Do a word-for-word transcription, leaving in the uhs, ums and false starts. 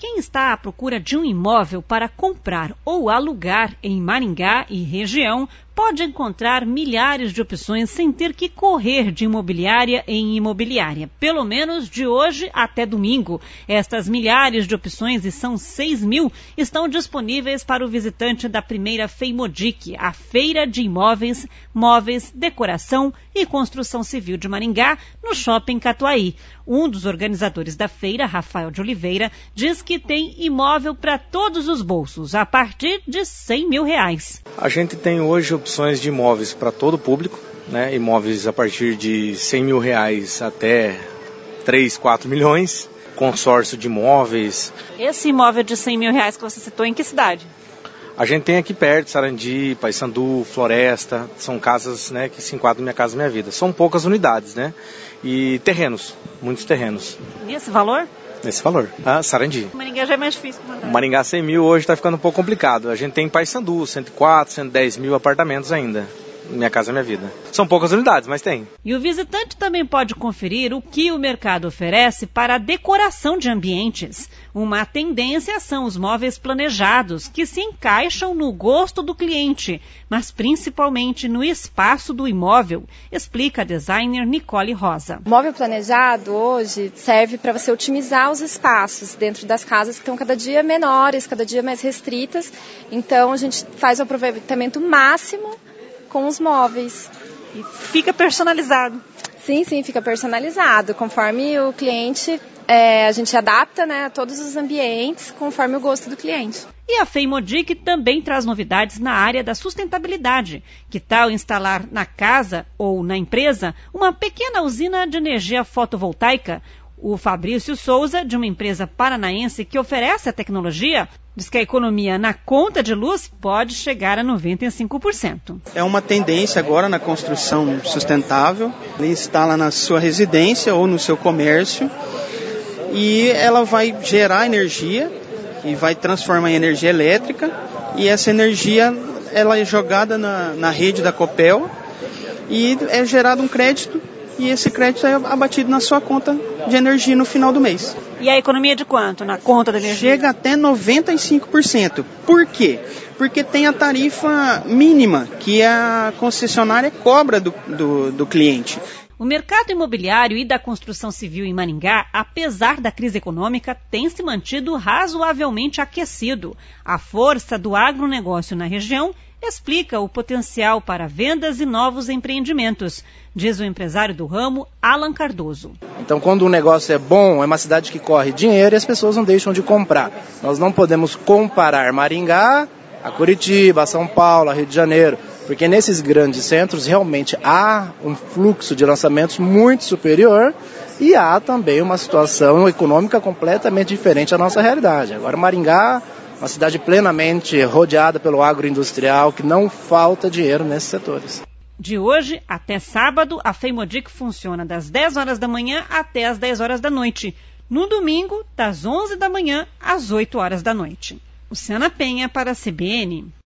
Quem está à procura de um imóvel para comprar ou alugar em Maringá e região pode encontrar milhares de opções sem ter que correr de imobiliária em imobiliária, pelo menos de hoje até domingo. Estas milhares de opções, e são seis mil, estão disponíveis para o visitante da primeira FEIMODIC, a Feira de Imóveis, Móveis, Decoração e Construção Civil de Maringá, no Shopping Catuaí. Um dos organizadores da feira, Rafael de Oliveira, diz que tem imóvel para todos os bolsos, a partir de cem mil reais. A gente tem hoje opções de imóveis para todo o público, né? Imóveis a partir de cem mil reais até três, quatro milhões, consórcio de imóveis. Esse imóvel de cem mil reais que você citou, em que cidade? A gente tem aqui perto, Sarandi, Paissandu, Floresta, são casas, né, que se enquadram Minha Casa Minha Vida. São poucas unidades, né? E terrenos, muitos terrenos. E esse valor? Nesse valor, ah, Sarandi. Maringá já é mais difícil. Mandar. Maringá cem mil hoje está ficando um pouco complicado. A gente tem em Paissandu, cento e quatro, cento e dez mil apartamentos ainda. Minha Casa Minha Vida. São poucas unidades, mas tem. E o visitante também pode conferir o que o mercado oferece para a decoração de ambientes. Uma tendência são os móveis planejados, que se encaixam no gosto do cliente, mas principalmente no espaço do imóvel, explica a designer Nicole Rosa. O móvel planejado hoje serve para você otimizar os espaços dentro das casas que estão cada dia menores, cada dia mais restritas. Então a gente faz o aproveitamento máximo com os móveis. E fica personalizado. Sim, sim, fica personalizado. Conforme o cliente, é, a gente adapta, né, a todos os ambientes, conforme o gosto do cliente. E a FEIMODIC também traz novidades na área da sustentabilidade. Que tal instalar na casa ou na empresa uma pequena usina de energia fotovoltaica? O Fabrício Souza, de uma empresa paranaense que oferece a tecnologia, diz que a economia na conta de luz pode chegar a noventa e cinco por cento. É uma tendência agora na construção sustentável. Ele instala na sua residência ou no seu comércio e ela vai gerar energia e vai transformar em energia elétrica, e essa energia ela é jogada na, na rede da Copel e é gerado um crédito, e esse crédito é abatido na sua conta de energia no final do mês. E a economia de quanto na conta da energia? Chega até noventa e cinco por cento. Por quê? Porque tem a tarifa mínima que a concessionária cobra do, do, do cliente. O mercado imobiliário e da construção civil em Maringá, apesar da crise econômica, tem se mantido razoavelmente aquecido. A força do agronegócio na região explica o potencial para vendas e novos empreendimentos, diz o empresário do ramo, Alan Cardoso. Então, quando o negócio é bom, é uma cidade que corre dinheiro e as pessoas não deixam de comprar. Nós não podemos comparar Maringá a Curitiba, a São Paulo, a Rio de Janeiro, porque nesses grandes centros realmente há um fluxo de lançamentos muito superior e há também uma situação econômica completamente diferente da nossa realidade. Agora, Maringá, uma cidade plenamente rodeada pelo agroindustrial, que não falta dinheiro nesses setores. De hoje até sábado, a FEIMODIC funciona das dez horas da manhã até as dez horas da noite. No domingo, das onze da manhã às oito horas da noite. Luciana Penha para a C B N.